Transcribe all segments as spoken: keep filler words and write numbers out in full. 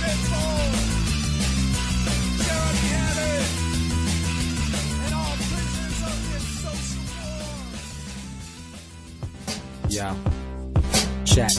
Yeah. Chat.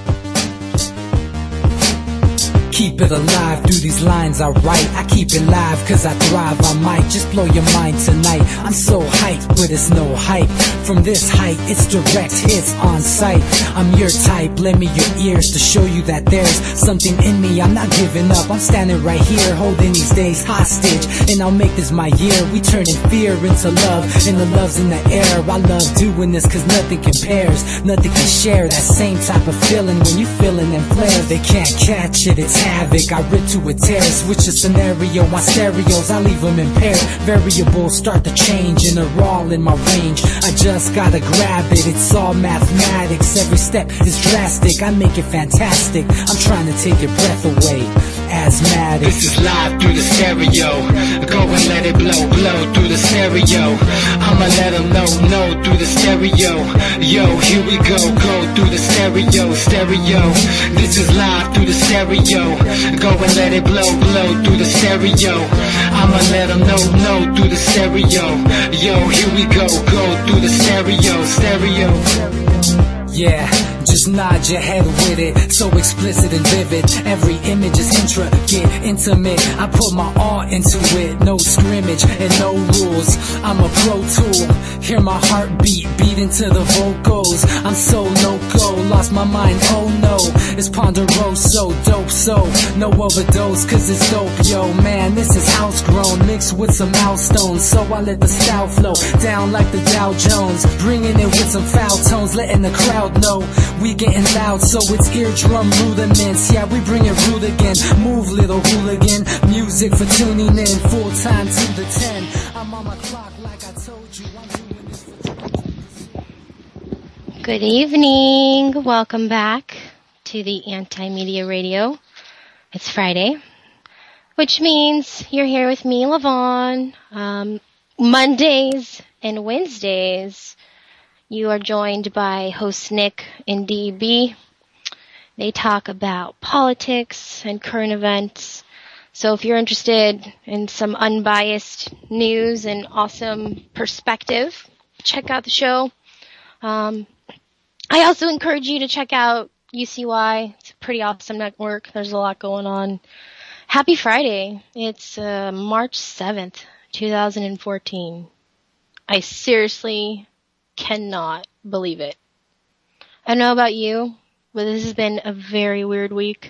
Keep it alive through these lines I write. I keep it live cause I thrive. I might just blow your mind tonight. I'm so hyped, but it's no hype. From this height, it's direct hits on sight. I'm your type, lend me your ears to show you that there's something in me. I'm not giving up, I'm standing right here, holding these days hostage. And I'll make this my year. We turning fear into love, and the love's in the air. I love doing this cause nothing compares. Nothing can share that same type of feeling when you feeling them flares. They can't catch it, it's havoc. I rip to a tear, switch a scenario on stereos, I leave them impaired. Variables start to change and they're all in my range. I just gotta grab it, it's all mathematics. Every step is drastic, I make it fantastic. I'm trying to take your breath away. Asthmatic. This is live through the stereo. Go and let it blow, blow through the stereo. I'ma let them know, know through the stereo. Yo, here we go, go through the stereo, stereo. This is live through the stereo. Go and let it blow, blow through the stereo. I'ma let them know, know through the stereo. Yo, here we go, go through the stereo, stereo. Yeah, just nod your head with it, so explicit and vivid. Every image is intricate, intimate. I put my all into it, no scrimmage and no rules. I'm a pro tool, hear my heartbeat beat into the vocals. I'm so loco, lost my mind, oh no. It's ponderoso, dope, so no overdose, cause it's dope, yo. Man, this is house grown, mixed with some milestones. So I let the style flow down like the Dow Jones, bringing it with some foul tones, letting the crowd know we getting loud, so it's eardrum rudiments. Yeah, we bring it rude again. Move, little hooligan. Music for tuning in, full time to the ten. I'm on my clock like I told you. I'm doing this for Good evening. Welcome back to the Anti-Media Radio. It's Friday, which means you're here with me, Lavon. Um, Mondays and Wednesdays, you are joined by host Nick and D B. They talk about politics and current events. So if you're interested in some unbiased news and awesome perspective, check out the show. Um, I also encourage you to check out U C Y. It's a pretty awesome network. There's a lot going on. Happy Friday. It's uh, March seventh, twenty fourteen. I seriously cannot believe it. I don't know about you, but this has been a very weird week.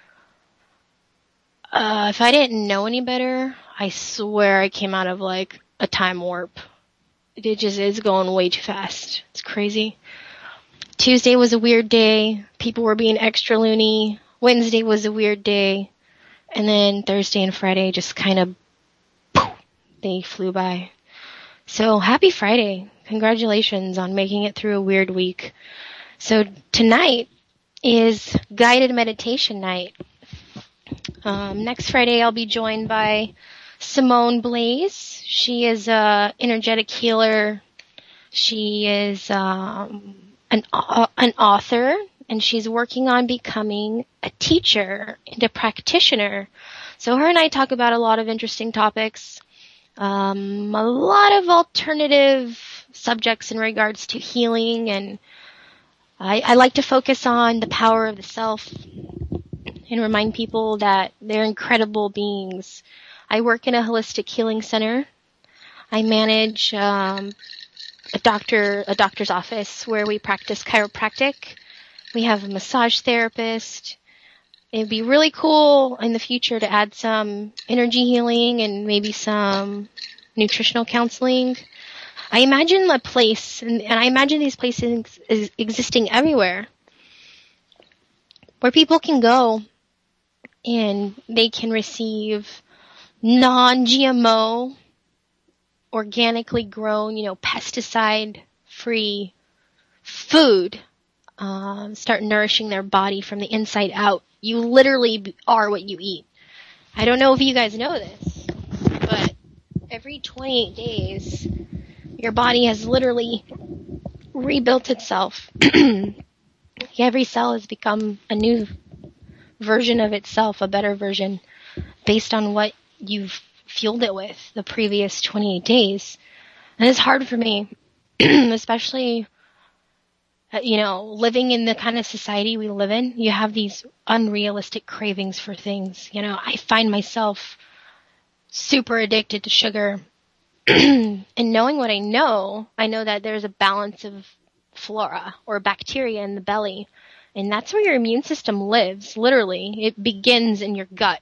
Uh, if I didn't know any better, I swear I came out of like a time warp. It just is going way too fast. It's crazy. Tuesday was a weird day. People were being extra loony. Wednesday was a weird day. And then Thursday and Friday just kind of, poof, they flew by. So happy Friday. Congratulations on making it through a weird week. So tonight is guided meditation night. Um, next Friday I'll be joined by Simone Blaze. She is a energetic healer. She is um, an uh, an author, and she's working on becoming a teacher and a practitioner. So her and I talk about a lot of interesting topics. Um, a lot of alternative subjects in regards to healing, and I, I like to focus on the power of the self and remind people that they're incredible beings. I work in a holistic healing center. I manage um, a doctor a doctor's office where we practice chiropractic. We have a massage therapist. It'd be really cool in the future to add some energy healing and maybe some nutritional counseling. I imagine a place, and, and I imagine these places is existing everywhere, where people can go and they can receive non-G M O, organically grown, you know, pesticide-free food, um, start nourishing their body from the inside out. You literally are what you eat. I don't know if you guys know this, but every twenty-eight days, your body has literally rebuilt itself. Every cell has become a new version of itself, a better version, based on what you've fueled it with the previous twenty-eight days. And it's hard for me, especially, you know, living in the kind of society we live in. You have these unrealistic cravings for things. You know, I find myself super addicted to sugar. And knowing what I know, I know that there's a balance of flora or bacteria in the belly. And that's where your immune system lives, literally. It begins in your gut.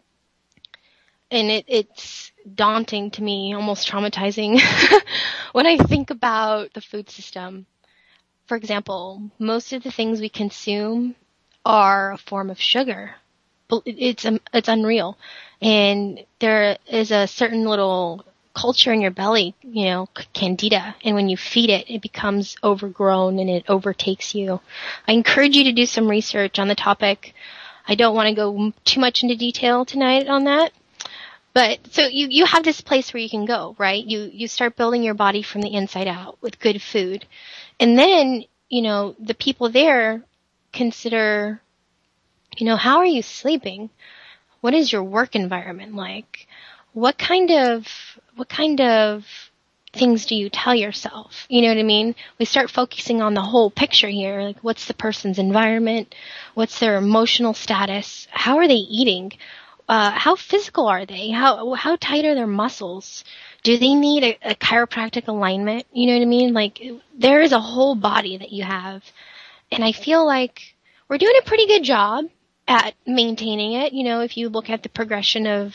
And it, it's daunting to me, almost traumatizing, when I think about the food system. For example, most of the things we consume are a form of sugar. It's, it's unreal. And there is a certain little culture in your belly, you know, candida. And when you feed it, it becomes overgrown and it overtakes you. I encourage you to do some research on the topic. I don't want to go too much into detail tonight on that. But so you, you have this place where you can go, right? You, you start building your body from the inside out with good food. And then, you know, the people there consider, you know, how are you sleeping? What is your work environment like? What kind of, what kind of things do you tell yourself? You know what I mean? We start focusing on the whole picture here. Like, what's the person's environment? What's their emotional status? How are they eating? Uh, how physical are they? How how tight are their muscles? Do they need a, a chiropractic alignment? You know what I mean? Like, there is a whole body that you have. And I feel like we're doing a pretty good job at maintaining it, you know, if you look at the progression of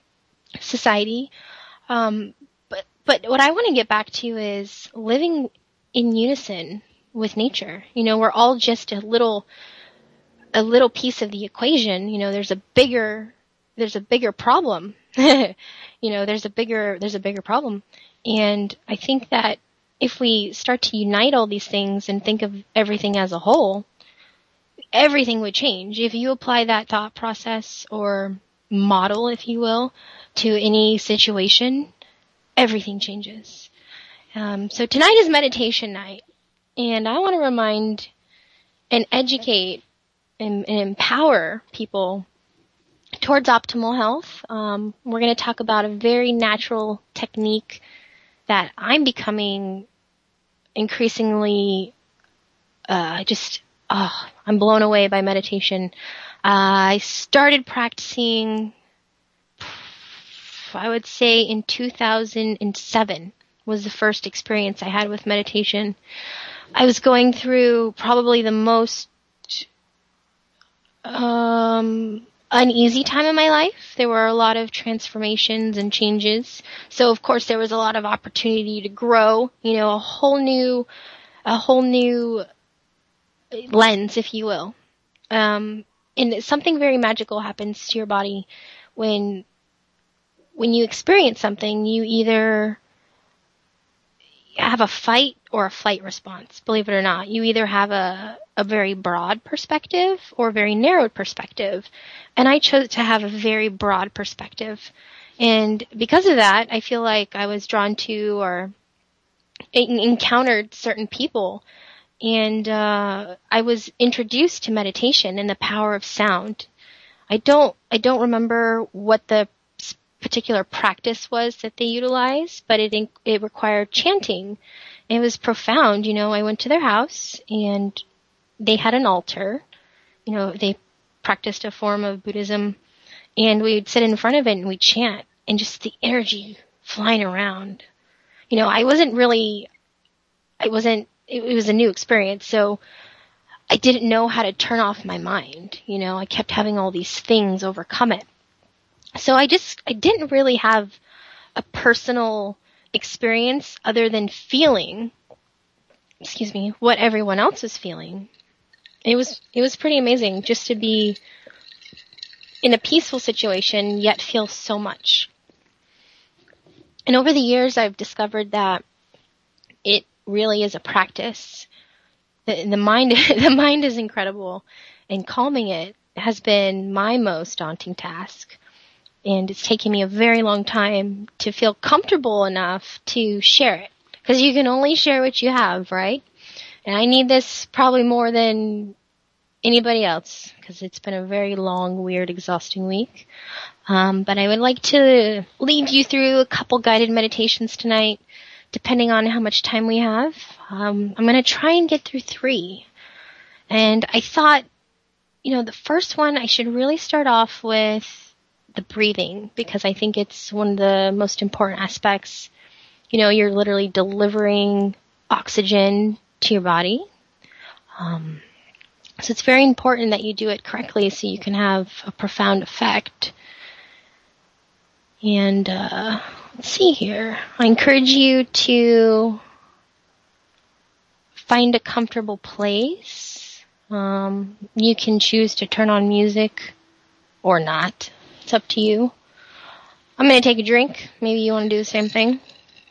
society. Um, but, but what I want to get back to is living in unison with nature. You know, we're all just a little, a little piece of the equation. You know, there's a bigger, there's a bigger problem. You know, there's a bigger, there's a bigger problem. And I think that if we start to unite all these things and think of everything as a whole, everything would change. If you apply that thought process or model, if you will, to any situation, everything changes. Um, so tonight is meditation night, and I want to remind and educate and, and empower people towards optimal health. Um, we're going to talk about a very natural technique that I'm becoming increasingly uh, just, oh, I'm blown away by meditation. Uh, I started practicing, I would say in two thousand seven was the first experience I had with meditation. I was going through probably the most um, uneasy time in my life. There were a lot of transformations and changes. So of course there was a lot of opportunity to grow, you know, a whole new, a whole new lens, if you will. Um, and something very magical happens to your body when, when you experience something. You either have a fight or a flight response, believe it or not. You either have a, a very broad perspective or a very narrowed perspective. And I chose to have a very broad perspective. And because of that, I feel like I was drawn to or en- encountered certain people. And uh, I was introduced to meditation and the power of sound. I don't, I don't remember what the particular practice was that they utilized, but it it required chanting. It was profound. You know, I went to their house and they had an altar. You know, they practiced a form of Buddhism, and we'd sit in front of it and we'd chant, and just the energy flying around. You know, I wasn't really, I wasn't, it, it was a new experience, so I didn't know how to turn off my mind. You know, I kept having all these things overcome it. So I just, I didn't really have a personal experience other than feeling, excuse me, what everyone else was feeling. It was, it was pretty amazing just to be in a peaceful situation, yet feel so much. And over the years, I've discovered that it really is a practice. The, the mind, the mind is incredible, and calming it has been my most daunting task. And it's taken me a very long time to feel comfortable enough to share it. Because you can only share what you have, right? And I need this probably more than anybody else, because it's been a very long, weird, exhausting week. Um, but I would like to lead you through a couple guided meditations tonight, depending on how much time we have. Um, I'm going to try and get through three. And I thought, you know, the first one, I should really start off with the breathing, because I think it's one of the most important aspects. You know, you're literally delivering oxygen to your body. Um, so it's very important that you do it correctly so you can have a profound effect. And uh, let's see here. I encourage you to find a comfortable place. Um, you can choose to turn on music or not. It's up to you. I'm going to take a drink. Maybe you want to do the same thing.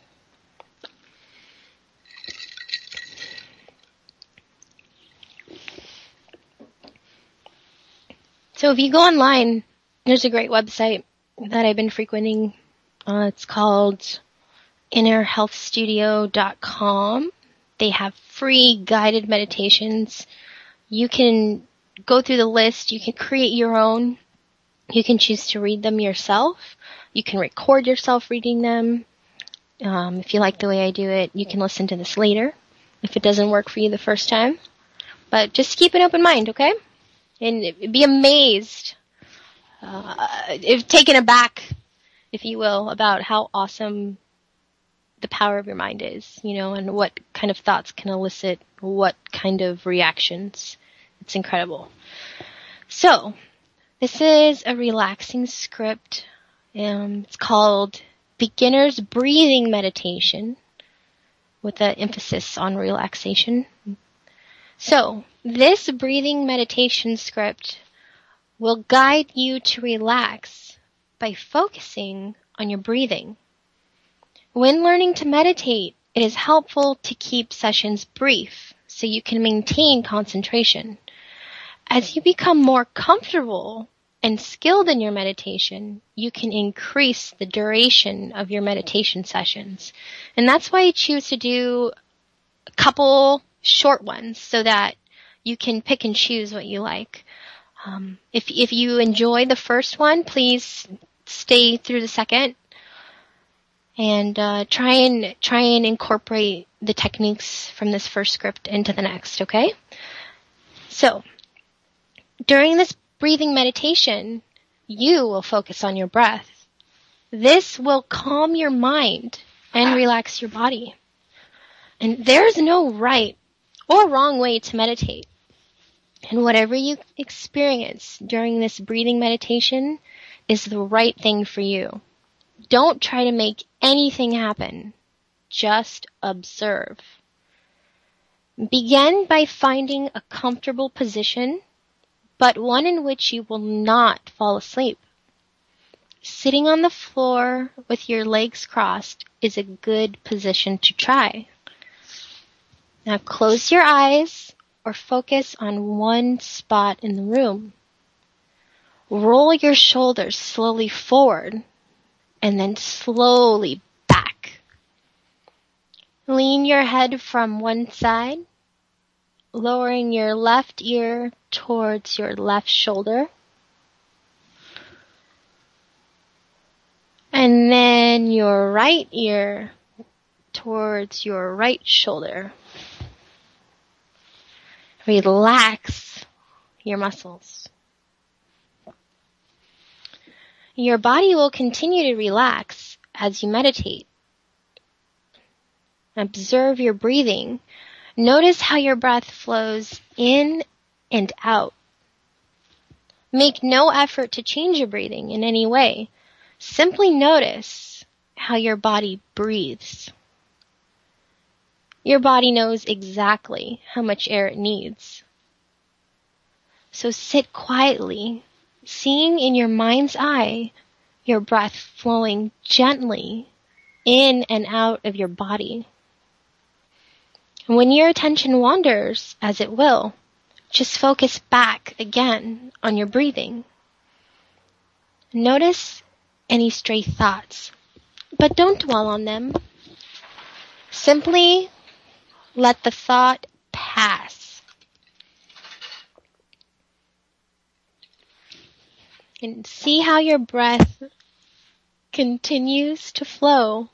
So if you go online, there's a great website that I've been frequenting. Uh, it's called inner health studio dot com. They have free guided meditations. You can go through the list. You can create your own. You can choose to read them yourself. You can record yourself reading them. Um, if you like the way I do it, you can listen to this later if it doesn't work for you the first time. But just keep an open mind, okay? And be amazed, uh, if taken aback, if you will, about how awesome the power of your mind is, you know, and what kind of thoughts can elicit what kind of reactions. It's incredible. So, this is a relaxing script. Um, it's called Beginner's Breathing Meditation, with an emphasis on relaxation. So, this breathing meditation script will guide you to relax by focusing on your breathing. When learning to meditate, it is helpful to keep sessions brief so you can maintain concentration. As you become more comfortable and skilled in your meditation, you can increase the duration of your meditation sessions. And that's why I choose to do a couple short ones so that you can pick and choose what you like. Um, if if you enjoy the first one, please stay through the second, and uh, try and try and incorporate the techniques from this first script into the next. Okay. So during this breathing meditation, you will focus on your breath. This will calm your mind and relax your body. And there's no right or wrong way to meditate. And whatever you experience during this breathing meditation is the right thing for you. Don't try to make anything happen. Just observe. Begin by finding a comfortable position, but one in which you will not fall asleep. Sitting on the floor with your legs crossed is a good position to try. Now close your eyes or focus on one spot in the room. Roll your shoulders slowly forward and then slowly back. Lean your head from one side, lowering your left ear towards your left shoulder. And then your right ear towards your right shoulder. Relax your muscles. Your body will continue to relax as you meditate. Observe your breathing. Notice how your breath flows in and out. Make no effort to change your breathing in any way. Simply notice how your body breathes. Your body knows exactly how much air it needs. So sit quietly, seeing in your mind's eye your breath flowing gently in and out of your body. And when your attention wanders, as it will, just focus back again on your breathing. Notice any stray thoughts, but don't dwell on them. Simply let the thought pass. And see how your breath continues to flow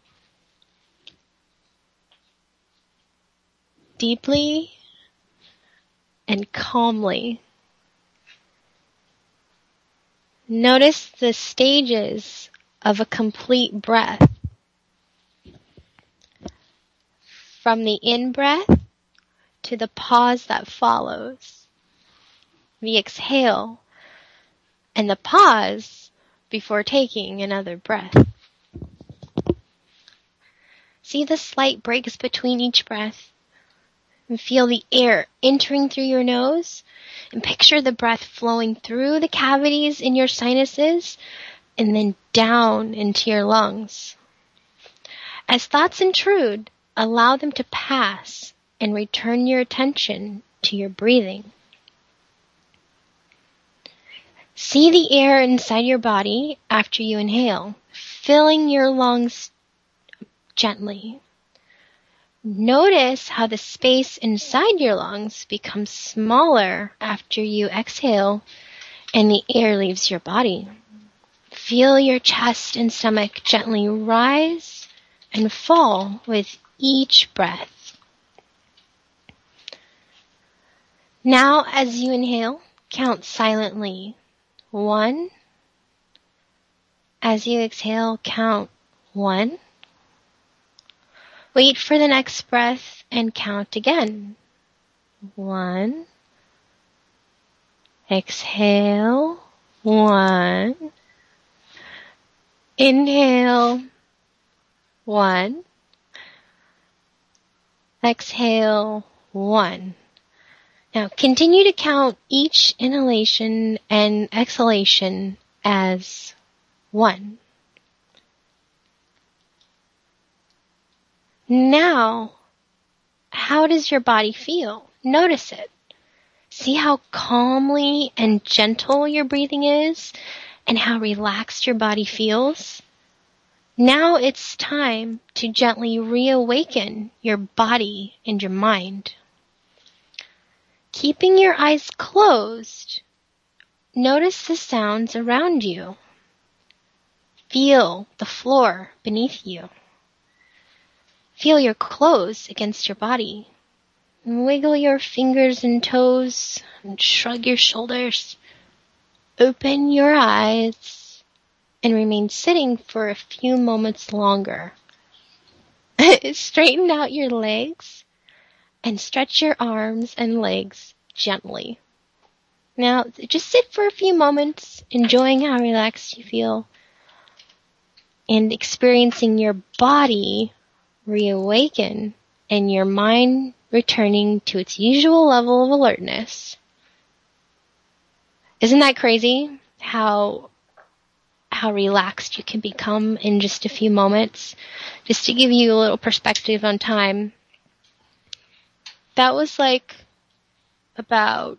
deeply and calmly. Notice the stages of a complete breath. From the in-breath to the pause that follows. The exhale and the pause before taking another breath. See the slight breaks between each breath. And feel the air entering through your nose. And picture the breath flowing through the cavities in your sinuses and then down into your lungs. As thoughts intrude, allow them to pass and return your attention to your breathing. See the air inside your body after you inhale, filling your lungs gently. Notice how the space inside your lungs becomes smaller after you exhale and the air leaves your body. Feel your chest and stomach gently rise and fall with each breath. Now, as you inhale, count silently. One. As you exhale, count one. Wait for the next breath and count again. One. Exhale. One. Inhale. One. Exhale. One. Now continue to count each inhalation and exhalation as one. Now, how does your body feel? Notice it. See how calmly and gentle your breathing is and how relaxed your body feels? Now it's time to gently reawaken your body and your mind. Keeping your eyes closed, notice the sounds around you. Feel the floor beneath you. Feel your clothes against your body. Wiggle your fingers and toes and shrug your shoulders. Open your eyes and remain sitting for a few moments longer. Straighten out your legs and stretch your arms and legs gently. Now, just sit for a few moments, enjoying how relaxed you feel and experiencing your body reawaken and your mind returning to its usual level of alertness. Isn't that crazy? How how relaxed you can become in just a few moments? Just to give you a little perspective on time, that was like about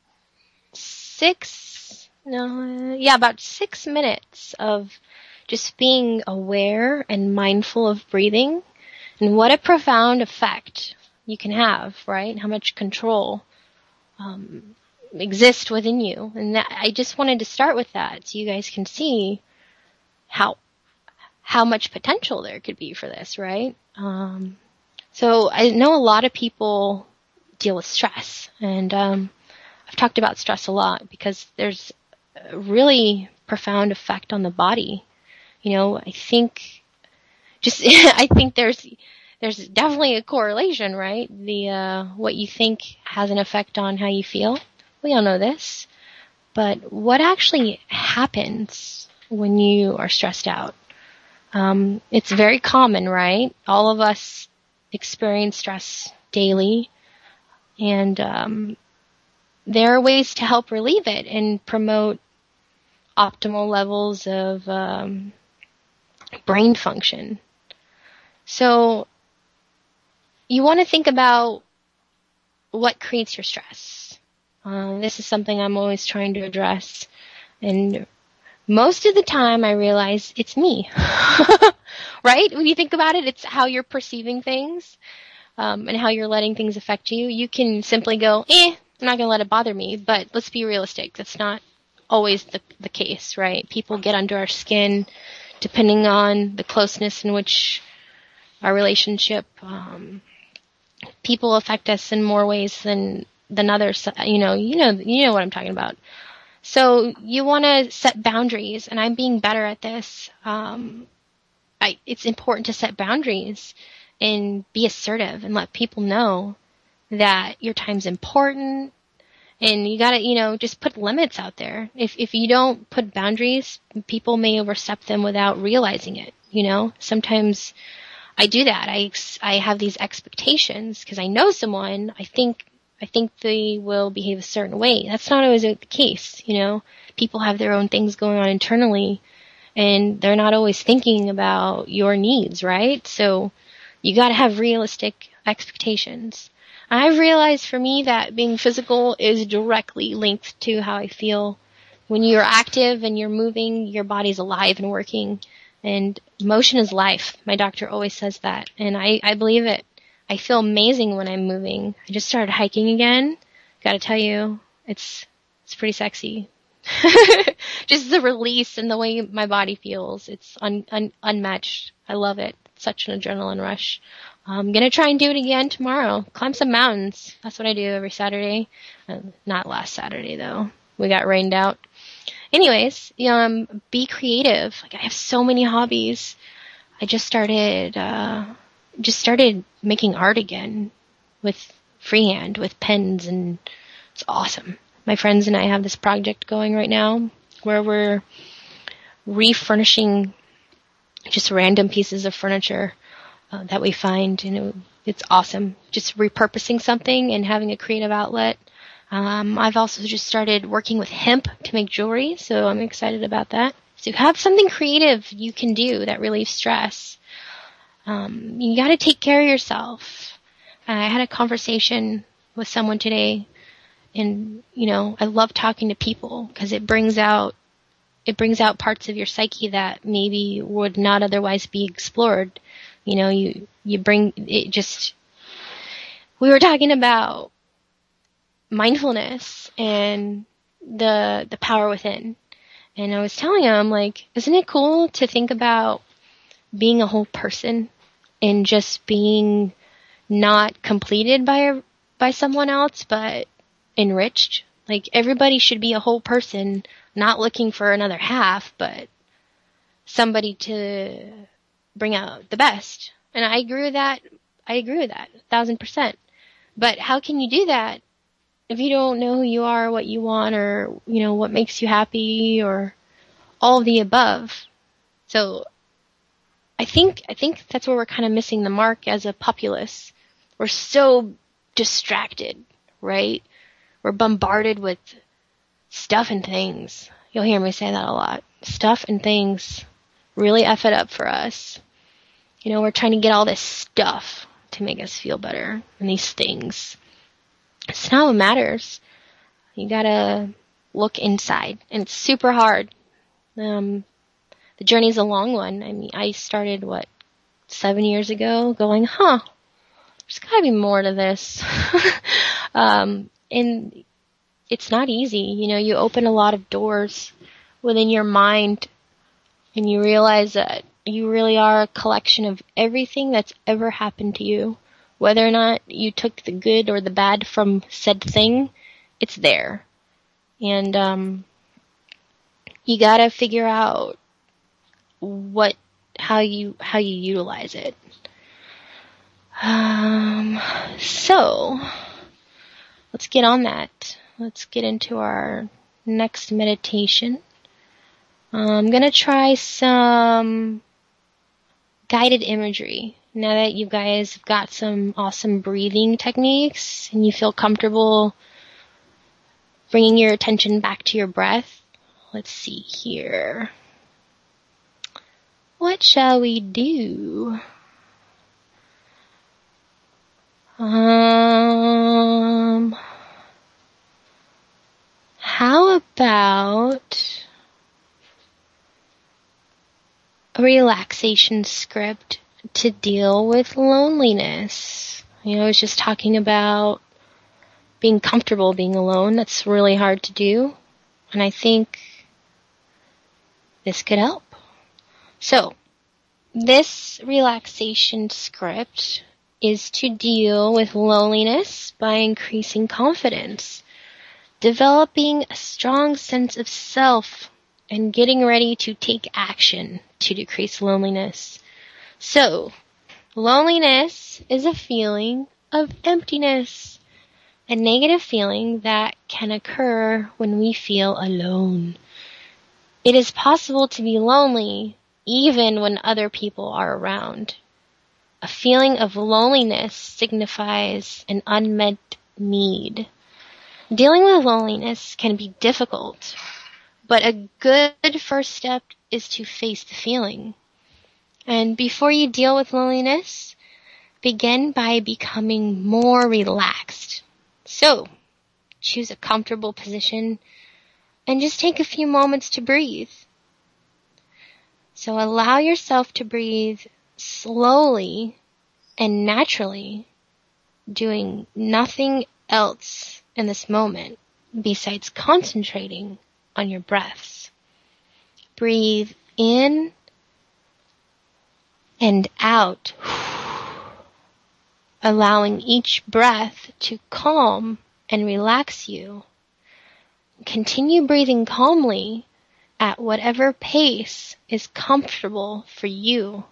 six, no, yeah, about six minutes of just being aware and mindful of breathing. And what a profound effect you can have, right? How much control um, exists within you. And that, I just wanted to start with that so you guys can see how how much potential there could be for this, right? Um, so I know a lot of people deal with stress. And um, I've talked about stress a lot because there's a really profound effect on the body. You know, I think Just, I think there's, there's definitely a correlation, right? The, uh, what you think has an effect on how you feel. We all know this. But what actually happens when you are stressed out? Um, it's very common, right? All of us experience stress daily. And, um, there are ways to help relieve it and promote optimal levels of, um, brain function. So you want to think about what creates your stress. Uh, this is something I'm always trying to address. And most of the time I realize it's me. Right? When you think about it, it's how you're perceiving things um, and how you're letting things affect you. You can simply go, eh, I'm not going to let it bother me. But let's be realistic. That's not always the, the case, right? People get under our skin depending on the closeness in which our relationship, um, people affect us in more ways than, than others. You know, you know, you know what I'm talking about. So you want to set boundaries, and I'm being better at this. Um, I, it's important to set boundaries and be assertive and let people know that your time's important, and you gotta, you know, just put limits out there. If if you don't put boundaries, people may overstep them without realizing it. You know, sometimes I do that. I I have these expectations because I know someone. I think I think they will behave a certain way. That's not always the case. You know, people have their own things going on internally, and they're not always thinking about your needs, right? So you got to have realistic expectations. I've realized for me that being physical is directly linked to how I feel. When you're active and you're moving, your body's alive and working. And motion is life. My doctor always says that. And I, I believe it. I feel amazing when I'm moving. I just started hiking again. Gotta tell you, it's it's pretty sexy. Just the release and the way my body feels. It's un, un, unmatched. I love it. It's such an adrenaline rush. I'm going to try and do it again tomorrow. Climb some mountains. That's what I do every Saturday. Uh, not last Saturday, though. We got rained out. Anyways, um, be creative. Like, I have so many hobbies. I just started, uh, just started making art again with freehand, with pens, and it's awesome. My friends and I have this project going right now where we're refurnishing just random pieces of furniture Uh, that we find, and it, it's awesome. Just repurposing something and having a creative outlet. Um, I've also just started working with hemp to make jewelry, so I'm excited about that. So have something creative you can do that relieves stress. Um, you got to take care of yourself. I had a conversation with someone today, and you know, I love talking to people because it brings out it brings out parts of your psyche that maybe would not otherwise be explored. You know, you, you bring it just, we were talking about mindfulness and the, the power within. And I was telling him, like, isn't it cool to think about being a whole person and just being not completed by, by someone else, but enriched? Like, everybody should be a whole person, not looking for another half, but somebody to bring out the best. And I agree with that. I agree with that, a thousand percent. But how can you do that if you don't know who you are, what you want, or, you know, what makes you happy, or all of the above? So I think, I think that's where we're kind of missing the mark as a populace. We're so distracted, right? We're bombarded with stuff and things. You'll hear me say that a lot. Stuff and things really F it up for us. You know, we're trying to get all this stuff to make us feel better, and these things. It's not what matters. You gotta look inside, and it's super hard. Um, the journey's a long one. I mean, I started, what, seven years ago, going, huh, there's gotta be more to this. um, and it's not easy. You know, you open a lot of doors within your mind, and you realize that you really are a collection of everything that's ever happened to you. Whether or not you took the good or the bad from said thing, it's there. And um, you gotta figure out what, how you, how you utilize it. Um, so, let's get on that. Let's get into our next meditation. I'm going to try some guided imagery. Now that you guys have got some awesome breathing techniques and you feel comfortable bringing your attention back to your breath, let's see here. What shall we do? Um, how about a relaxation script to deal with loneliness? You know, I was just talking about being comfortable being alone. That's really hard to do. And I think this could help. So, this relaxation script is to deal with loneliness by increasing confidence, developing a strong sense of self, and getting ready to take action to decrease loneliness. So, loneliness is a feeling of emptiness, a negative feeling that can occur when we feel alone. It is possible to be lonely even when other people are around. A feeling of loneliness signifies an unmet need. Dealing with loneliness can be difficult, but a good first step is to face the feeling. And before you deal with loneliness, begin by becoming more relaxed. So, choose a comfortable position and just take a few moments to breathe. So allow yourself to breathe slowly and naturally, doing nothing else in this moment besides concentrating on your breaths. Breathe in and out, allowing each breath to calm and relax you. Continue breathing calmly at whatever pace is comfortable for you.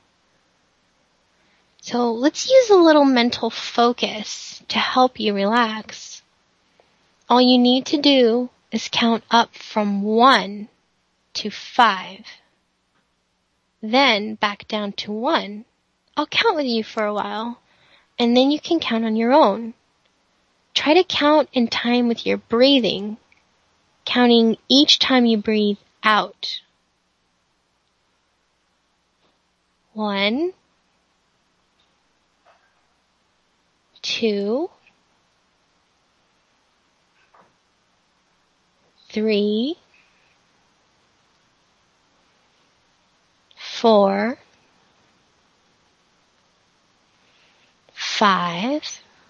So let's use a little mental focus to help you relax. All you need to do is count up from one to five. Then back down to one. I'll count with you for a while, and then you can count on your own. Try to count in time with your breathing, counting each time you breathe out. One, two, three, four, five,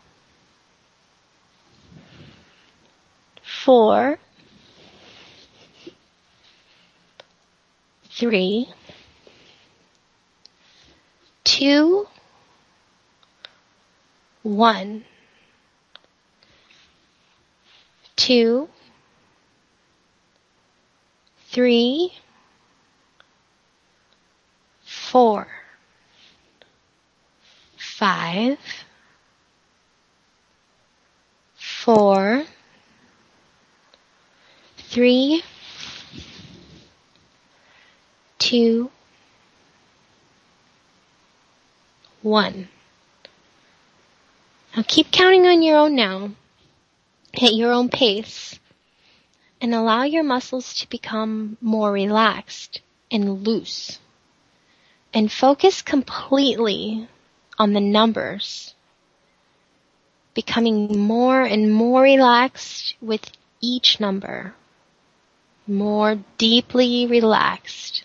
four, three, two, one, two, three, four, five, four, three, two, one. Now keep counting on your own now, at your own pace, and allow your muscles to become more relaxed and loose. And focus completely on the numbers, becoming more and more relaxed with each number, more deeply relaxed.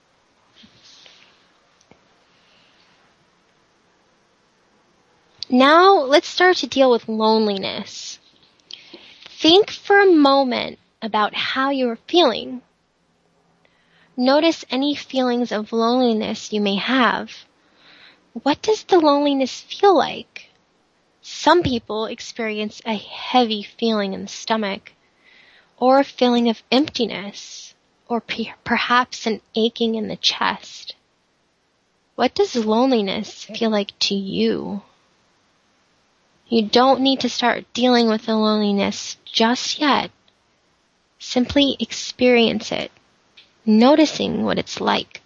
Now let's start to deal with loneliness. Think for a moment about how you are feeling. Notice any feelings of loneliness you may have. What does the loneliness feel like? Some people experience a heavy feeling in the stomach, or a feeling of emptiness, or pe- perhaps an aching in the chest. What does loneliness feel like to you? You don't need to start dealing with the loneliness just yet. Simply experience it, noticing what it's like.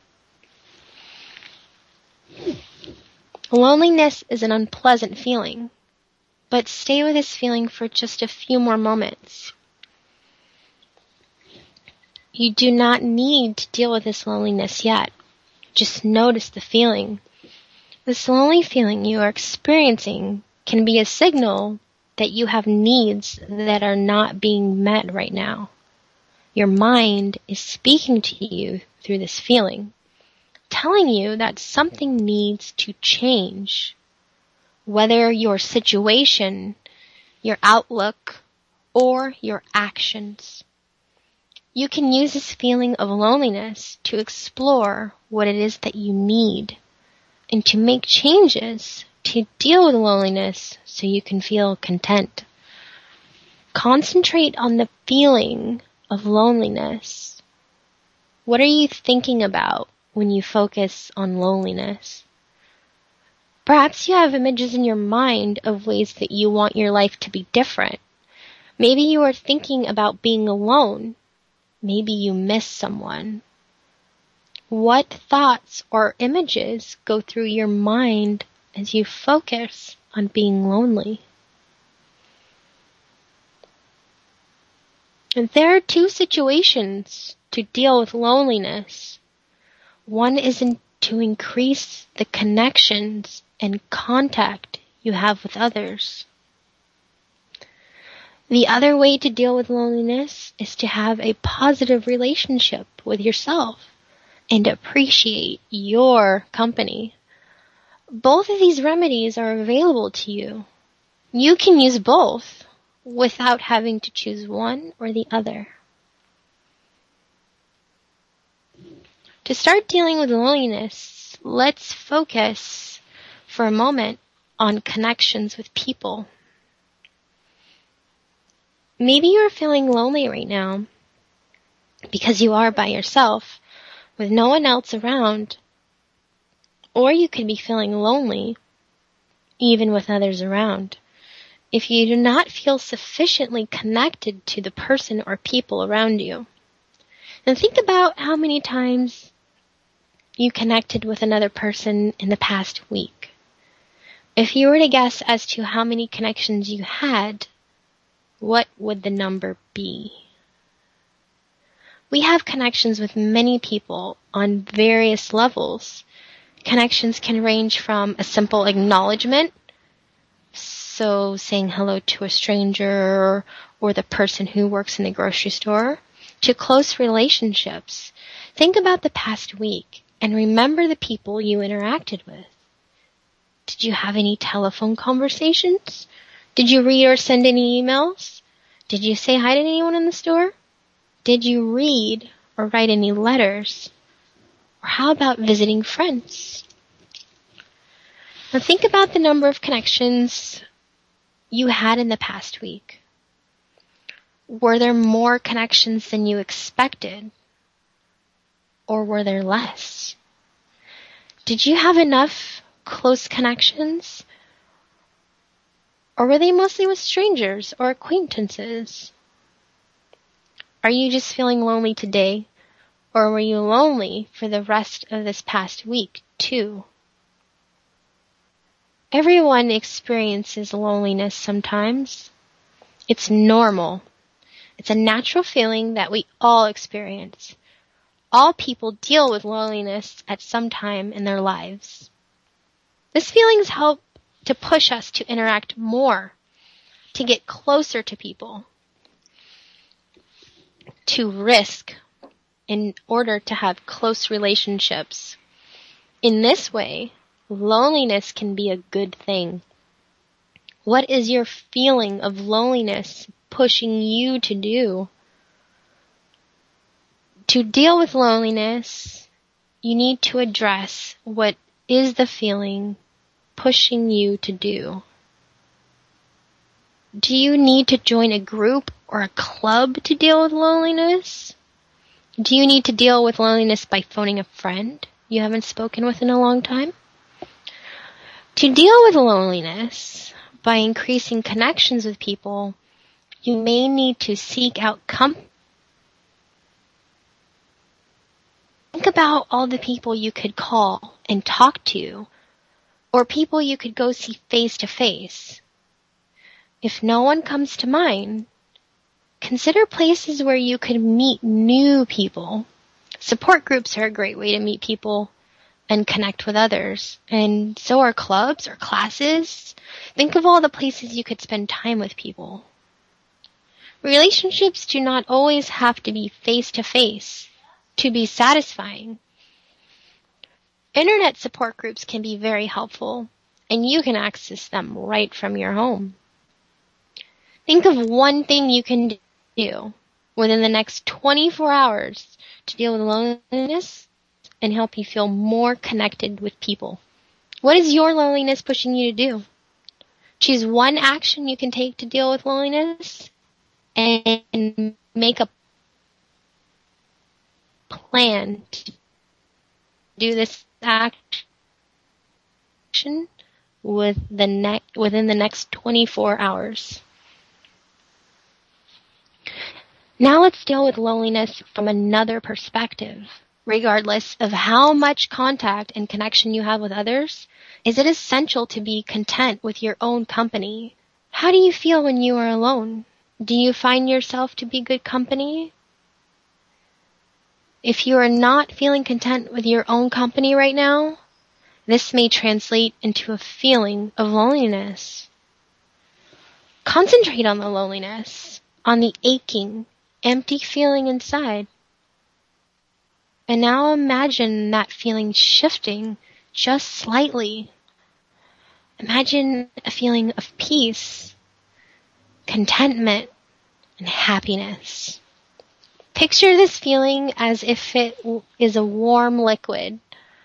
Loneliness is an unpleasant feeling, but stay with this feeling for just a few more moments. You do not need to deal with this loneliness yet. Just notice the feeling. This lonely feeling you are experiencing can be a signal that you have needs that are not being met right now. Your mind is speaking to you through this feeling, telling you that something needs to change, whether your situation, your outlook, or your actions. You can use this feeling of loneliness to explore what it is that you need and to make changes to deal with loneliness so you can feel content. Concentrate on the feeling of loneliness. What are you thinking about when you focus on loneliness? Perhaps you have images in your mind of ways that you want your life to be different. Maybe you are thinking about being alone. Maybe you miss someone. What thoughts or images go through your mind as you focus on being lonely? And there are two situations to deal with loneliness. One is in, to increase the connections and contact you have with others. The other way to deal with loneliness is to have a positive relationship with yourself and appreciate your company. Both of these remedies are available to you. You can use both without having to choose one or the other. To start dealing with loneliness, let's focus for a moment on connections with people. Maybe you're feeling lonely right now because you are by yourself with no one else around. Or you could be feeling lonely even with others around. If you do not feel sufficiently connected to the person or people around you. And think about how many times you connected with another person in the past week. If you were to guess as to how many connections you had, what would the number be? We have connections with many people on various levels. Connections can range from a simple acknowledgement, so saying hello to a stranger or the person who works in the grocery store, to close relationships. Think about the past week and remember the people you interacted with. Did you have any telephone conversations? Did you read or send any emails? Did you say hi to anyone in the store? Did you read or write any letters? Or how about visiting friends? Now think about the number of connections you had in the past week. Were there more connections than you expected? Or were there less? Did you have enough close connections? Or were they mostly with strangers or acquaintances? Are you just feeling lonely today? Or were you lonely for the rest of this past week, too? Everyone experiences loneliness sometimes. It's normal. It's a natural feeling that we all experience. All people deal with loneliness at some time in their lives. These feelings help to push us to interact more, to get closer to people, to risk in order to have close relationships. In this way, loneliness can be a good thing. What is your feeling of loneliness pushing you to do? To deal with loneliness, you need to address what is the feeling pushing you to do. Do you need to join a group or a club to deal with loneliness? Do you need to deal with loneliness by phoning a friend you haven't spoken with in a long time? To deal with loneliness by increasing connections with people, you may need to seek out company. Think about all the people you could call and talk to, or people you could go see face to face. If no one comes to mind, consider places where you could meet new people. Support groups are a great way to meet people and connect with others. And so are clubs or classes. Think of all the places you could spend time with people. Relationships do not always have to be face to face to be satisfying. Internet support groups can be very helpful, and you can access them right from your home. Think of one thing you can do within the next twenty-four hours to deal with loneliness and help you feel more connected with people. What is your loneliness pushing you to do? Choose one action you can take to deal with loneliness and make a plan to do this action with the ne- within the next twenty-four hours. Now let's deal with loneliness from another perspective. Regardless of how much contact and connection you have with others, is it essential to be content with your own company? How do you feel when you are alone? Do you find yourself to be good company? If you are not feeling content with your own company right now, this may translate into a feeling of loneliness. Concentrate on the loneliness, on the aching, empty feeling inside. And now imagine that feeling shifting just slightly. Imagine a feeling of peace, contentment, and happiness. Picture this feeling as if it is a warm liquid.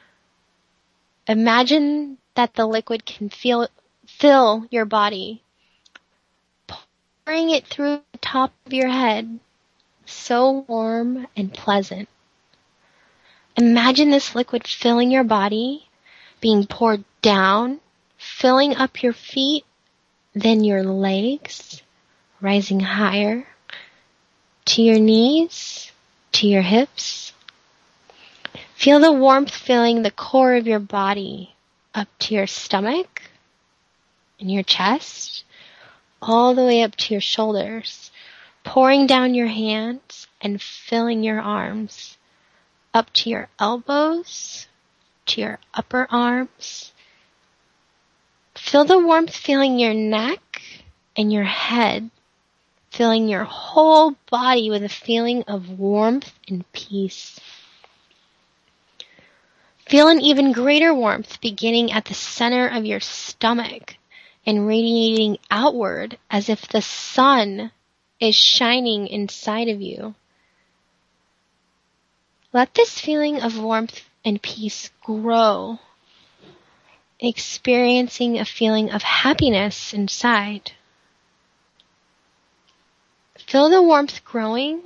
Imagine that the liquid can feel, fill your body, pouring it through the top of your head, so warm and pleasant. Imagine this liquid filling your body, being poured down, filling up your feet, then your legs, rising higher, to your knees, to your hips. Feel the warmth filling the core of your body, up to your stomach, and your chest, all the way up to your shoulders, pouring down your hands and filling your arms, up to your elbows, to your upper arms. Feel the warmth filling your neck and your head, filling your whole body with a feeling of warmth and peace. Feel an even greater warmth beginning at the center of your stomach and radiating outward as if the sun is shining inside of you. Let this feeling of warmth and peace grow, experiencing a feeling of happiness inside. Feel the warmth growing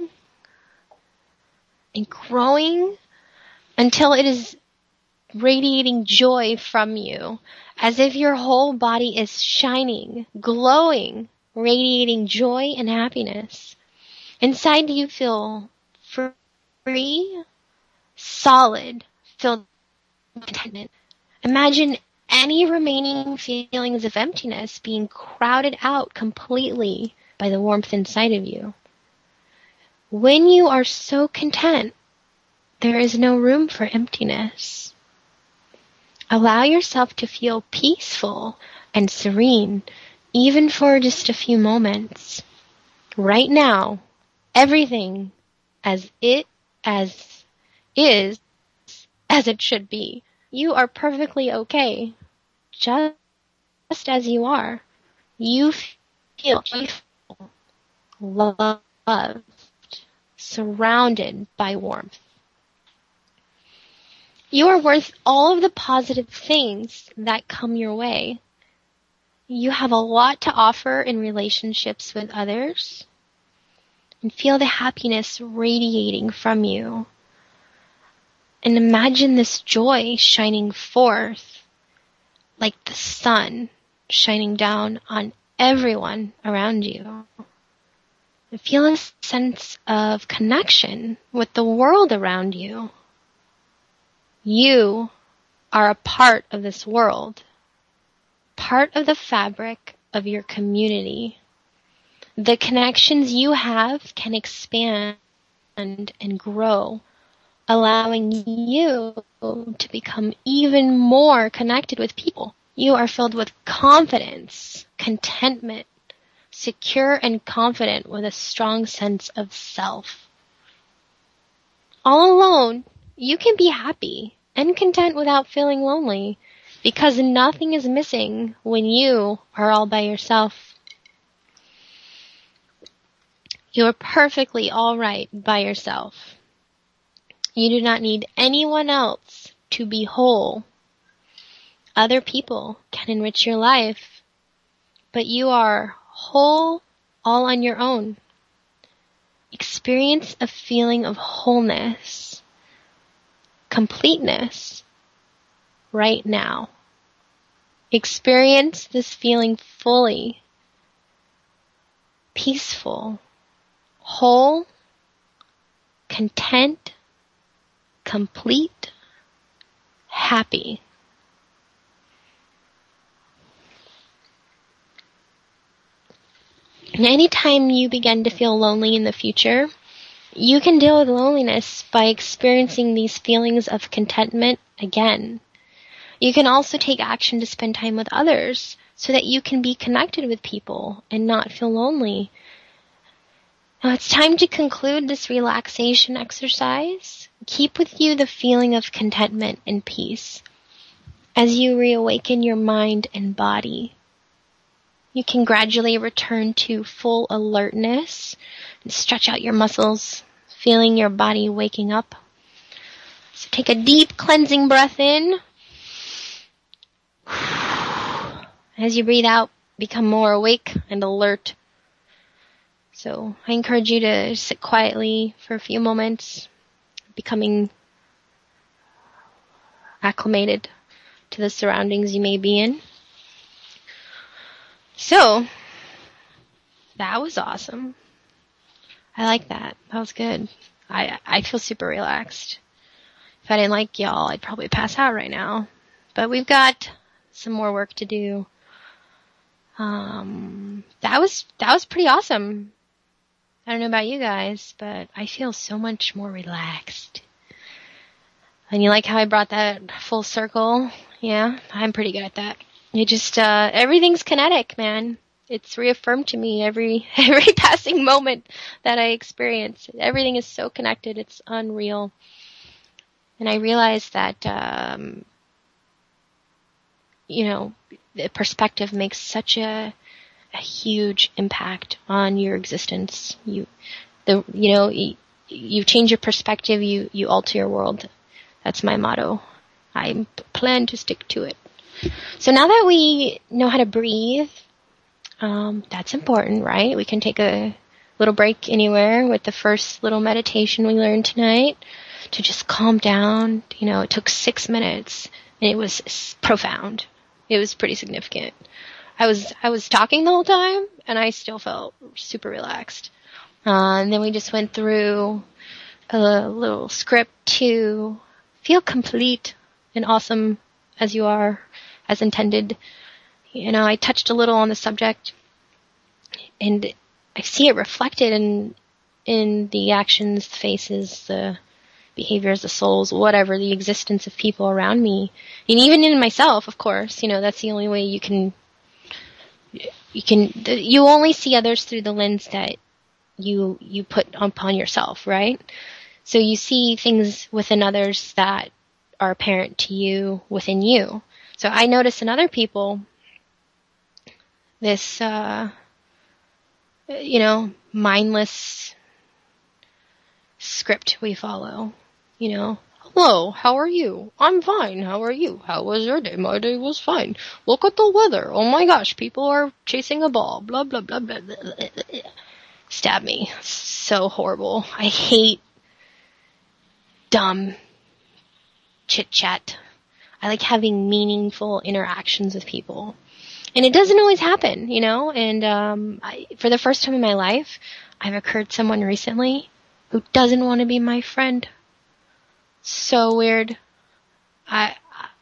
and growing until it is radiating joy from you, as if your whole body is shining, glowing, radiating joy and happiness. Inside you feel free, solid, filled with contentment. Imagine any remaining feelings of emptiness being crowded out completely by the warmth inside of you. When you are so content, there is no room for emptiness. Allow yourself to feel peaceful and serene, even for just a few moments. Right now, everything as it as is as it should be. You are perfectly okay, just, just as you are. You feel joyful, loved, surrounded by warmth. You are worth all of the positive things that come your way. You have a lot to offer in relationships with others, and feel the happiness radiating from you. And imagine this joy shining forth like the sun shining down on everyone around you. And feel a sense of connection with the world around you. You are a part of this world, part of the fabric of your community. The connections you have can expand and grow, allowing you to become even more connected with people. You are filled with confidence, contentment, secure and confident with a strong sense of self. All alone, you can be happy and content without feeling lonely, because nothing is missing when you are all by yourself. You are perfectly all right by yourself. You do not need anyone else to be whole. Other people can enrich your life, but you are whole all on your own. Experience a feeling of wholeness, completeness, right now. Experience this feeling fully. Peaceful, whole, content, complete, happy. And anytime you begin to feel lonely in the future, you can deal with loneliness by experiencing these feelings of contentment again. You can also take action to spend time with others so that you can be connected with people and not feel lonely. Now it's time to conclude this relaxation exercise. Keep with you the feeling of contentment and peace as you reawaken your mind and body. You can gradually return to full alertness and stretch out your muscles, feeling your body waking up. So take a deep cleansing breath in. As you breathe out, become more awake and alert. So I encourage you to sit quietly for a few moments, becoming acclimated to the surroundings you may be in. So, that was awesome. I like that. That was good. I I feel super relaxed. If I didn't like y'all, I'd probably pass out right now. But we've got some more work to do. Um, that was that was pretty awesome. I don't know about you guys, but I feel so much more relaxed. And you like how I brought that full circle? Yeah, I'm pretty good at that. It just, uh, everything's kinetic, man. It's reaffirmed to me every, every passing moment that I experience. Everything is so connected. It's unreal. And I realize that, um, you know, the perspective makes such a, a huge impact on your existence. You, the, you know, you, you change your perspective, you, you alter your world. That's my motto. I plan to stick to it. So now that we know how to breathe, um, that's important, right? We can take a little break anywhere with the first little meditation we learned tonight to just calm down. You know, it took six minutes and it was profound. It was pretty significant. I was, I was talking the whole time and I still felt super relaxed. Uh, and then we just went through a little script to feel complete and awesome as you are, as intended. You know, I touched a little on the subject and I see it reflected in in the actions, the faces, the behaviors, the souls, whatever, the existence of people around me. And even in myself, of course, you know, that's the only way you can, you can, you only see others through the lens that you, you put upon yourself, right? So you see things within others that are apparent to you within you. So I notice in other people this, uh, you know, mindless script we follow. You know, hello, how are you? I'm fine. How are you? How was your day? My day was fine. Look at the weather. Oh my gosh, people are chasing a ball. Blah, blah, blah, blah, blah, blah, blah. Stab me. So horrible. I hate dumb chit chat. I like having meaningful interactions with people. And it doesn't always happen, you know, and um, I, for the first time in my life, I've occurred someone recently who doesn't want to be my friend. So weird. I,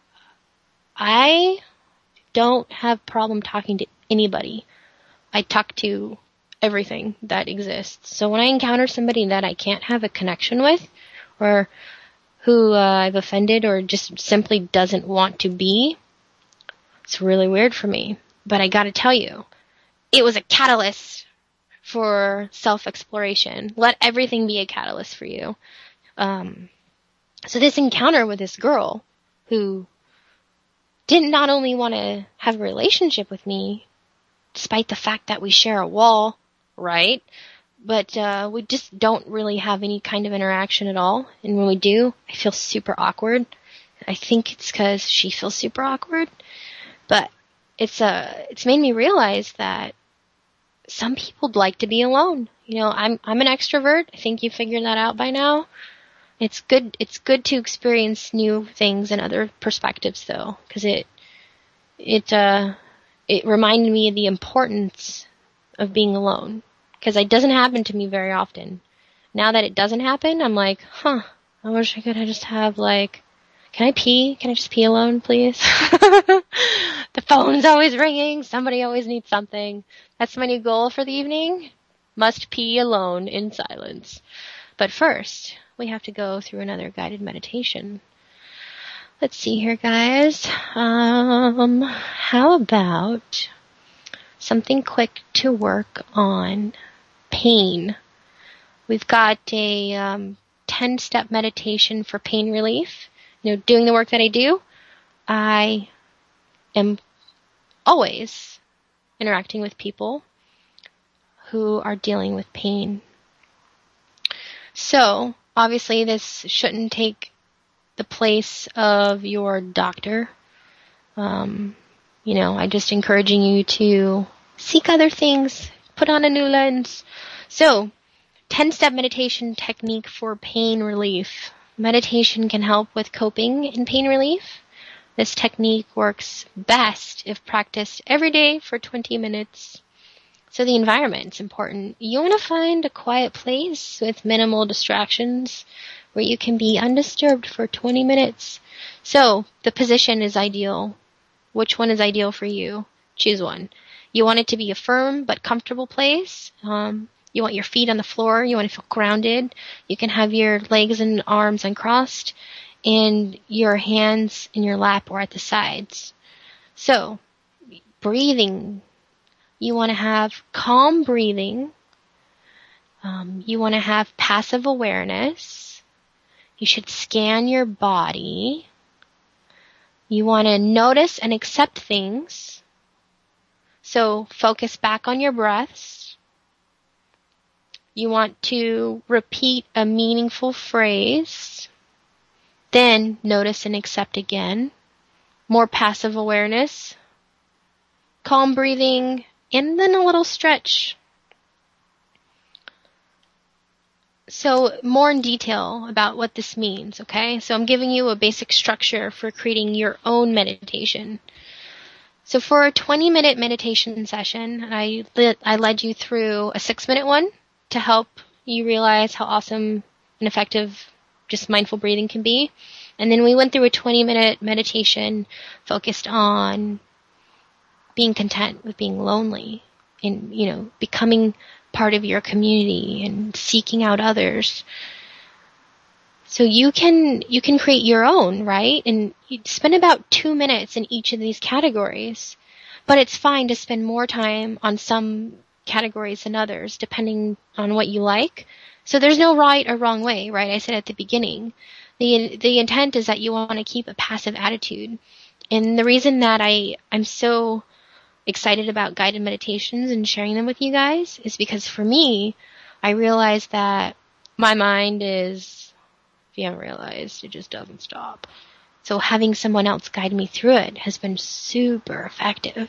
I don't have problem talking to anybody. I talk to everything that exists. So when I encounter somebody that I can't have a connection with, or who uh, I've offended or just simply doesn't want to be, it's really weird for me. But I gotta tell you, it was a catalyst for self-exploration. Let everything be a catalyst for you. Um, so this encounter with this girl who didn't not only want to have a relationship with me, despite the fact that we share a wall, right? but uh, we just don't really have any kind of interaction at all. And when we do, I feel super awkward. I think it's because she feels super awkward. But it's uh, it's made me realize that some people like to be alone. You know, I'm I'm an extrovert. I think you figured that out by now. It's good. It's good to experience new things and other perspectives, though, because it it uh it reminded me of the importance of being alone. Because it doesn't happen to me very often. Now that it doesn't happen, I'm like, huh. I wish I could just have like, can I pee? Can I just pee alone, please? The phone's always ringing. Somebody always needs something. That's my new goal for the evening. Must pee alone in silence. But first, we have to go through another guided meditation. Let's see here, guys. Um, how about something quick to work on pain? We've got a um, ten-step meditation for pain relief. You know, doing the work that I do, I am always interacting with people who are dealing with pain. So, obviously, this shouldn't take the place of your doctor. Um, you know, I'm just encouraging you to seek other things, put on a new lens. So, ten-step meditation technique for pain relief. Meditation can help with coping in pain relief. This technique works best if practiced every day for twenty minutes. So the environment's important. You want to find a quiet place with minimal distractions where you can be undisturbed for twenty minutes. So the position is ideal. Which one is ideal for you? Choose one. You want it to be a firm but comfortable place. Um, You want your feet on the floor. You want to feel grounded. You can have your legs and arms uncrossed and your hands in your lap or at the sides. So, breathing. You want to have calm breathing. Um, you want to have passive awareness. You should scan your body. You want to notice and accept things. So, focus back on your breaths. You want to repeat a meaningful phrase, then notice and accept again. More passive awareness, calm breathing, and then a little stretch. So more in detail about what this means, okay? So I'm giving you a basic structure for creating your own meditation. So for a twenty-minute meditation session, I, lit, I led you through a six-minute one to help you realize how awesome and effective just mindful breathing can be. And then we went through a twenty-minute meditation focused on being content with being lonely and, you know, becoming part of your community and seeking out others. So you can you can create your own, right? And you spend about two minutes in each of these categories. But it's fine to spend more time on some categories than others, depending on what you like. So there's no right or wrong way, right? I said at the beginning, the the intent is that you want to keep a passive attitude. And the reason that I, I'm so excited about guided meditations and sharing them with you guys is because for me, I realized that my mind is, if you haven't realized, it just doesn't stop. So having someone else guide me through it has been super effective.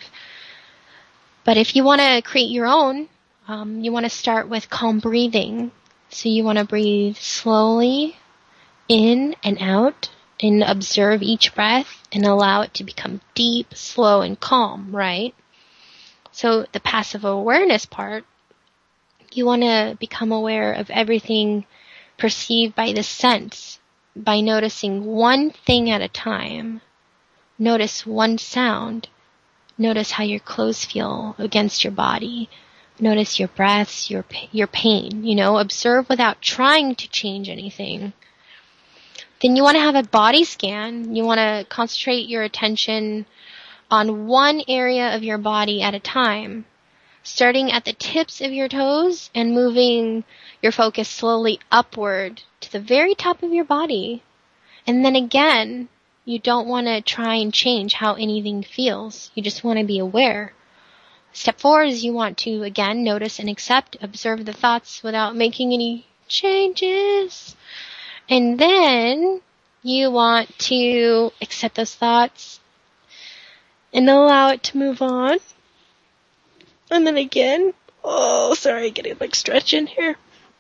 But if you want to create your own, um, you want to start with calm breathing. So you want to breathe slowly in and out and observe each breath and allow it to become deep, slow, and calm, right? So the passive awareness part, you want to become aware of everything perceived by the sense by noticing one thing at a time. Notice one sound. Notice how your clothes feel against your body. Notice your breaths, your your pain. You know, observe without trying to change anything. Then you want to have a body scan. You want to concentrate your attention on one area of your body at a time, starting at the tips of your toes and moving your focus slowly upward to the very top of your body. And then again, you don't want to try and change how anything feels. You just want to be aware. Step four is you want to, again, notice and accept, observe the thoughts without making any changes. And then you want to accept those thoughts and allow it to move on. And then again, oh, sorry, getting like stretch in here.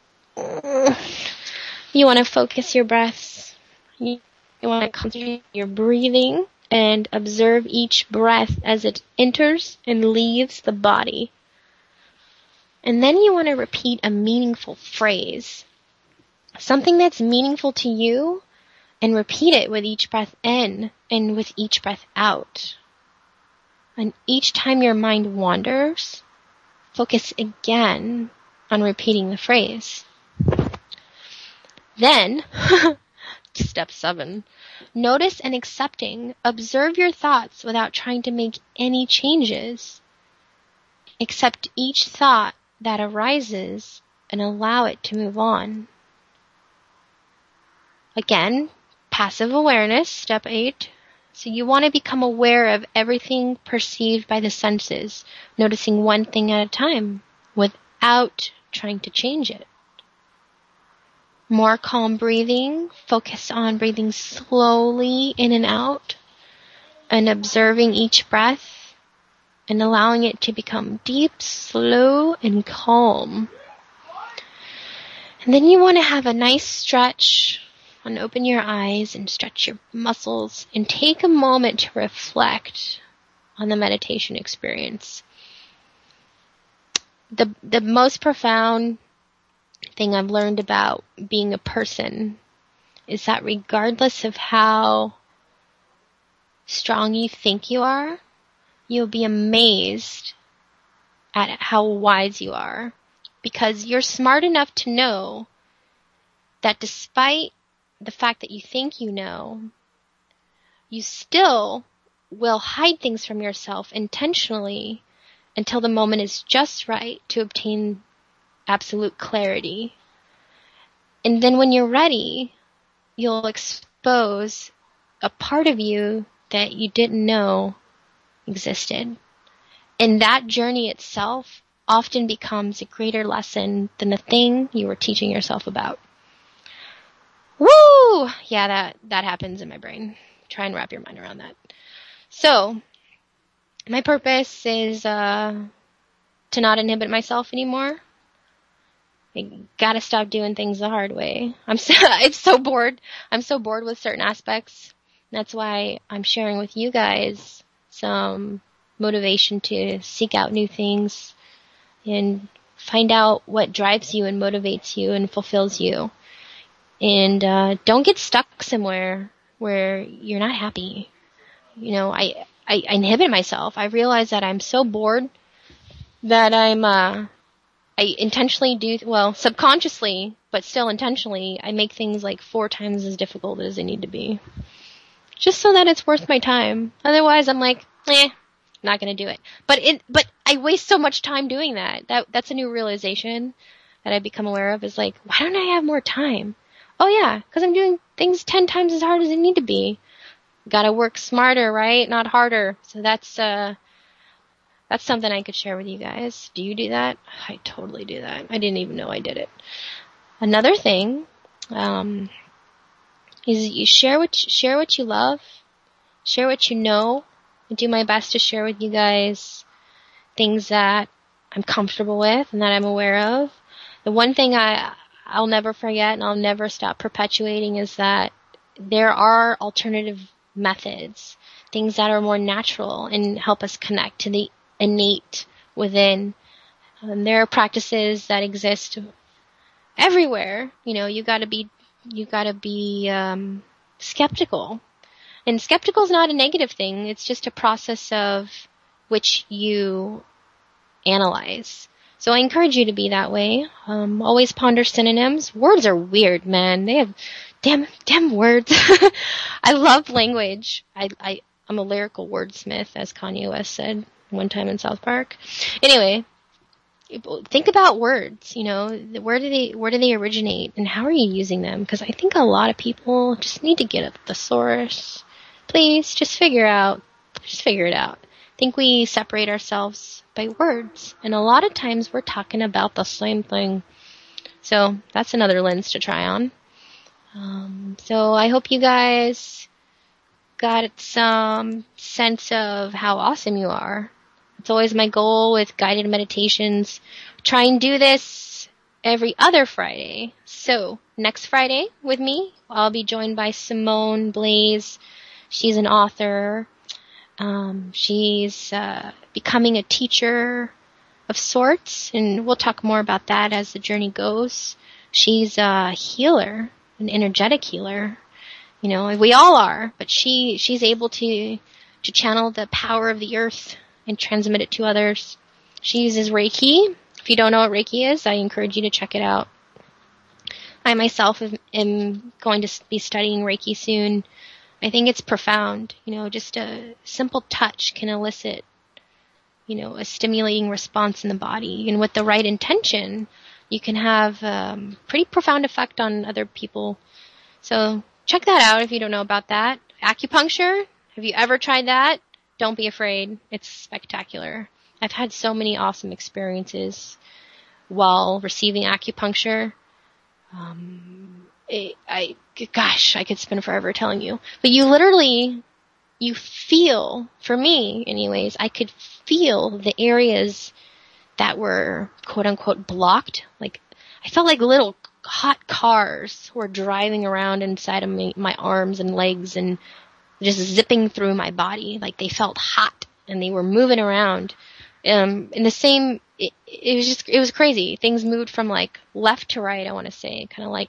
You want to focus your breaths. You, you want to concentrate on your breathing and observe each breath as it enters and leaves the body. And then you want to repeat a meaningful phrase. Something that's meaningful to you, and repeat it with each breath in and with each breath out. And each time your mind wanders, focus again on repeating the phrase. Then, step seven, notice and accepting. Observe your thoughts without trying to make any changes. Accept each thought that arises and allow it to move on. Again, passive awareness, step eight. So you want to become aware of everything perceived by the senses, noticing one thing at a time without trying to change it. More calm breathing, focus on breathing slowly in and out and observing each breath and allowing it to become deep, slow, and calm. And then you want to have a nice stretch and open your eyes and stretch your muscles and take a moment to reflect on the meditation experience. The the most profound thing I've learned about being a person is that regardless of how strong you think you are, you'll be amazed at how wise you are, because you're smart enough to know that despite the fact that you think you know, you still will hide things from yourself intentionally until the moment is just right to obtain absolute clarity. And then when you're ready, you'll expose a part of you that you didn't know existed. And that journey itself often becomes a greater lesson than the thing you were teaching yourself about. Woo! Yeah, that, that happens in my brain. Try and wrap your mind around that. So, my purpose is uh, to not inhibit myself anymore. I gotta stop doing things the hard way. I'm so, I'm so bored. I'm so bored with certain aspects. That's why I'm sharing with you guys some motivation to seek out new things and find out what drives you and motivates you and fulfills you. And uh, don't get stuck somewhere where you're not happy. You know, I, I, I inhibit myself. I realize that I'm so bored that I'm, uh, I intentionally do, well, subconsciously, but still intentionally, I make things like four times as difficult as they need to be. Just so that it's worth my time. Otherwise, I'm like, eh, not gonna do it. But it, but I waste so much time doing that. That that's a new realization that I've become aware of, is like, why don't I have more time? Oh yeah, because I'm doing things ten times as hard as they need to be. Gotta work smarter, right? Not harder. So that's uh, that's something I could share with you guys. Do you do that? I totally do that. I didn't even know I did it. Another thing um, is you share what you, share what you love, share what you know. I do my best to share with you guys things that I'm comfortable with and that I'm aware of. The one thing I I'll never forget and I'll never stop perpetuating is that there are alternative methods, things that are more natural and help us connect to the innate within. Um, there are practices that exist everywhere. You know, you gotta be, you gotta be um, skeptical. And skeptical is not a negative thing. It's just a process of which you analyze. So I encourage you to be that way. Um, always ponder synonyms. Words are weird, man. They have damn, damn words. I love language. I, I, I'm a lyrical wordsmith, as Kanye West said one time in South Park. Anyway, think about words. You know, where do they, where do they originate, and how are you using them? Because I think a lot of people just need to get at the source. Please, just figure out, just figure it out. think we separate ourselves by words, and a lot of times we're talking about the same thing. So that's another lens to try on. Um, so I hope you guys got some sense of how awesome you are. It's always my goal with guided meditations. Try and do this every other Friday. So next Friday with me, I'll be joined by Simone Blaze. She's an author. Um, she's uh, becoming a teacher of sorts, and we'll talk more about that as the journey goes. She's a healer, an energetic healer. You know, we all are, but she she's able to to channel the power of the earth and transmit it to others. She uses Reiki. If you don't know what Reiki is, I encourage you to check it out. I myself am, am going to be studying Reiki soon. I think it's profound. You know, just a simple touch can elicit, you know, a stimulating response in the body. And with the right intention, you can have a um, pretty profound effect on other people. So check that out if you don't know about that. Acupuncture, have you ever tried that? Don't be afraid. It's spectacular. I've had so many awesome experiences while receiving acupuncture. Um, it, I, gosh, I could spend forever telling you. But you literally, you feel, for me anyways, I could feel the areas that were quote unquote blocked. Like, I felt like little hot cars were driving around inside of me, my arms and legs and just zipping through my body. Like they felt hot and they were moving around. Um, in the same, it, it was just, it was crazy. Things moved from like left to right, I want to say, kind of like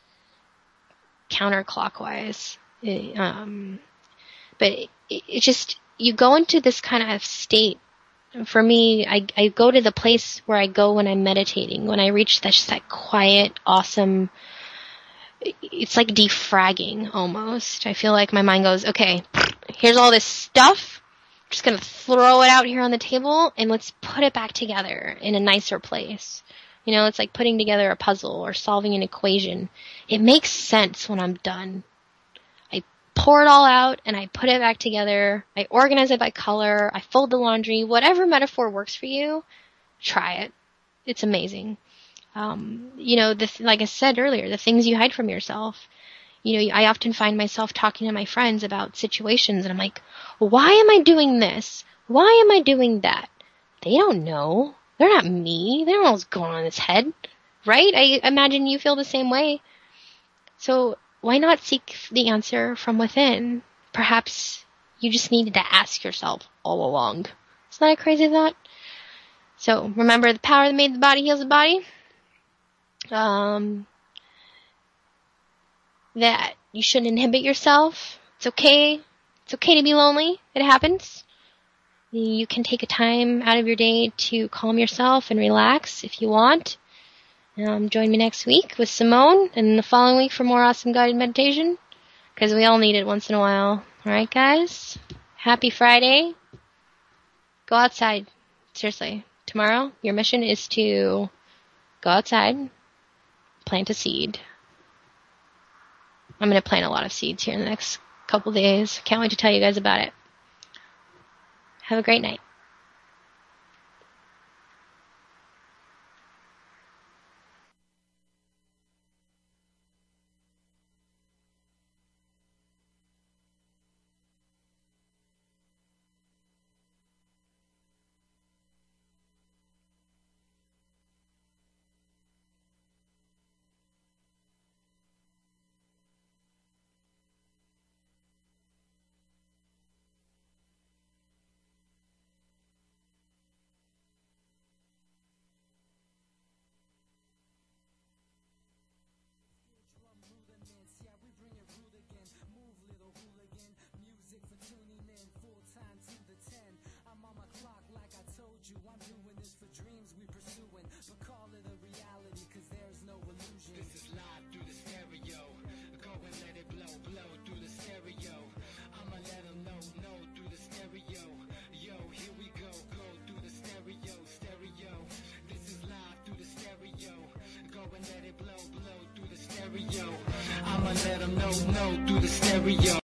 counterclockwise. It, um, but it, it just, you go into this kind of state. For me, I, I go to the place where I go when I'm meditating, when I reach that, just that quiet, awesome, it's like defragging almost. I feel like my mind goes, okay, here's all this stuff. I'm just going to throw it out here on the table and let's put it back together in a nicer place. You know, it's like putting together a puzzle or solving an equation. It makes sense when I'm done. I pour it all out and I put it back together. I organize it by color. I fold the laundry. Whatever metaphor works for you, try it. It's amazing. Um, you know, the, like I said earlier, the things you hide from yourself. You know, I often find myself talking to my friends about situations and I'm like, why am I doing this? Why am I doing that? They don't know. They're not me. They don't know what's going on in his head. Right? I imagine you feel the same way. So why not seek the answer from within? Perhaps you just needed to ask yourself all along. Isn't that a crazy thought? So remember, the power that made the body heals the body. Um, that you shouldn't inhibit yourself. It's okay. It's okay to be lonely. It happens. You can take a time out of your day to calm yourself and relax if you want. Um, join me next week with Simone and the following week for more awesome guided meditation, because we all need it once in a while. All right, guys? Happy Friday. Go outside. Seriously. Tomorrow, your mission is to go outside, plant a seed. I'm going to plant a lot of seeds here in the next couple days. Can't wait to tell you guys about it. Have a great night. I'ma let them know, know through the stereo.